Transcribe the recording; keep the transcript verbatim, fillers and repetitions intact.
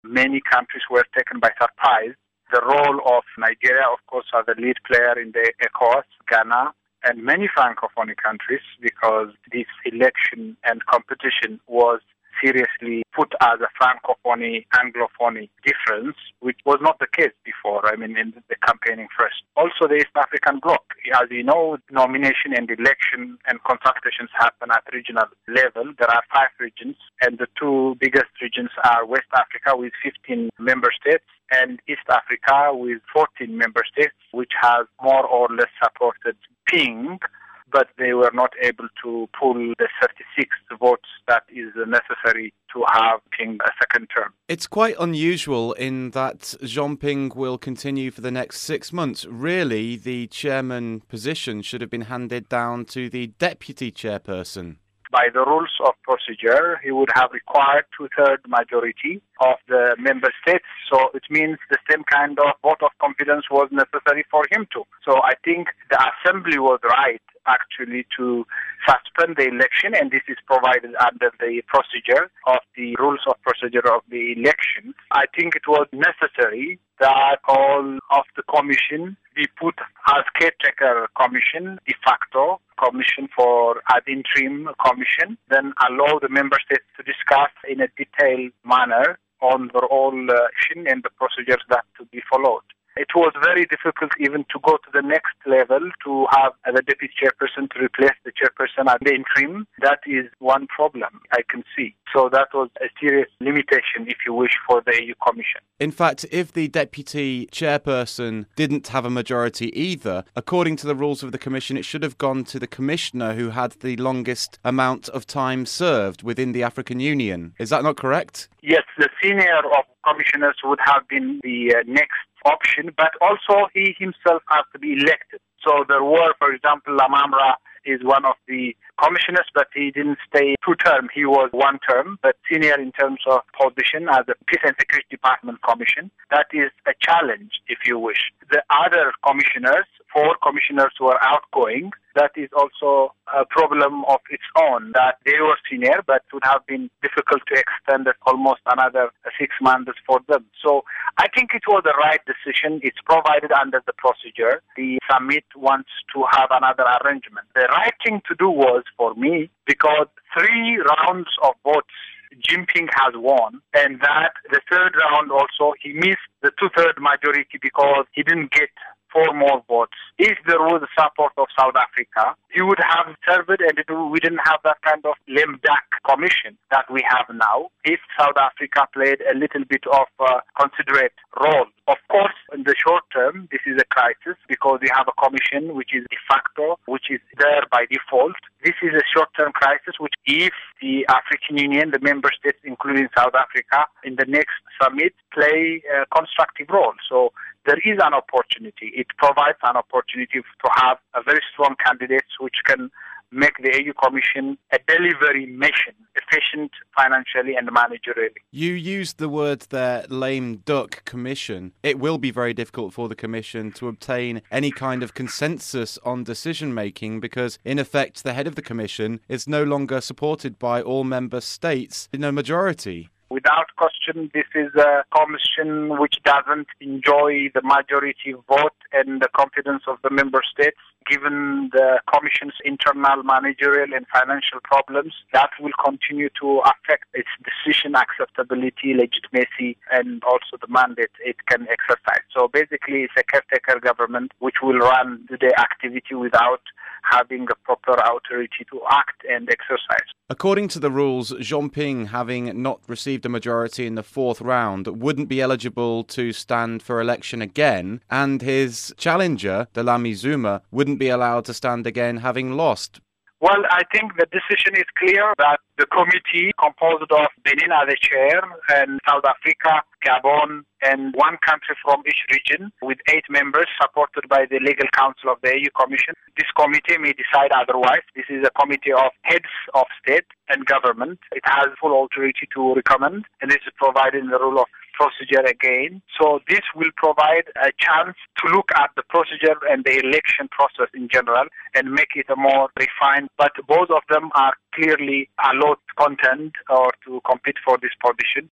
Many countries were taken by surprise. The role of Nigeria, of course, as the lead player in the ECOWAS, Ghana, and many Francophone countries, because this election and competition was seriously put as a Francophone, Anglophone difference, which was not the case before, I mean, in the campaigning first. Also, the East African bloc. As you know, nomination and election and consultations happen at regional level. There are five regions, and the two biggest regions are West Africa with fifteen member states and East Africa with fourteen member states, which has more or less supported Ping, but they were not able to pull the thirty-six votes that is necessary to have Ping a second term. It's quite unusual in that Jean Ping will continue for the next six months. Really, the chairman position should have been handed down to the deputy chairperson. By the rules of procedure, he would have required two-thirds majority of the member states. So it means the same kind of vote of confidence was necessary for him to. So I think the assembly was right, actually, to suspend the election, and this is provided under the procedure of the rules of procedure of the election. I think it was necessary that all of the commission be put as caretaker commission, de facto commission for ad interim commission, then allow the member states to discuss in a detailed manner on the whole uh, action and the procedures that to be followed. It was very difficult even to go to the next level to have the deputy chairperson to replace the chairperson at the interim. That is one problem I can see. So that was a serious limitation, if you wish, for the E U Commission. In fact, if the deputy chairperson didn't have a majority either, according to the rules of the Commission, it should have gone to the commissioner who had the longest amount of time served within the African Union. Is that not correct? Yes, the senior of commissioners would have been the uh, next option, but also he himself has to be elected. So there were, for example, Lamamra is one of the commissioners, but he didn't stay two term. He was one term, but senior in terms of position as the Peace and Security Department Commission. That is a challenge, if you wish. The other commissioners, four commissioners who are outgoing, that is also a problem of its own, that they were senior, but it would have been difficult to extend it almost another six months for them. So I think it was the right decision. It's provided under the procedure. The summit wants to have another arrangement. The right thing to do was, for me, because three rounds of votes Jinping has won, and that the third round also he missed the two-third majority because he didn't get four more votes. If there was support of South Africa, he would have served, and it, we didn't have that kind of lame duck commission that we have now. If South Africa played a little bit of a considerate role. Of course, in the short term, this is a crisis because we have a commission which is de facto, which is there by default. This is a short-term crisis which, if the African Union, the member states, including South Africa, in the next summit, play a constructive role. So there is an opportunity. It provides an opportunity to have a very strong candidates which can make the E U Commission a delivery mission, efficient financially and managerially. You used the word there, lame duck commission. It will be very difficult for the Commission to obtain any kind of consensus on decision-making because, in effect, the head of the Commission is no longer supported by all member states in a majority. Without question, this is a commission which doesn't enjoy the majority vote and the confidence of the member states. Given the commission's internal managerial and financial problems, that will continue to affect its decision acceptability, legitimacy, and also the mandate it can exercise. So basically, it's a caretaker government which will run the activity without having a proper authority to act and exercise. According to the rules, Jean Ping, having not received a majority in the fourth round, wouldn't be eligible to stand for election again, and his challenger, Dlamini Zuma, wouldn't be allowed to stand again having lost. Well, I think the decision is clear that the committee composed of Benin as a chair and South Africa, Gabon, and one country from each region with eight members supported by the Legal Council of the E U Commission. This committee may decide otherwise. This is a committee of heads of state and government. It has full authority to recommend, and this is provided in the rule of procedure again. So this will provide a chance to look at the procedure and the election process in general and make it a more refined. But both of them are clearly allowed content or to compete for this position.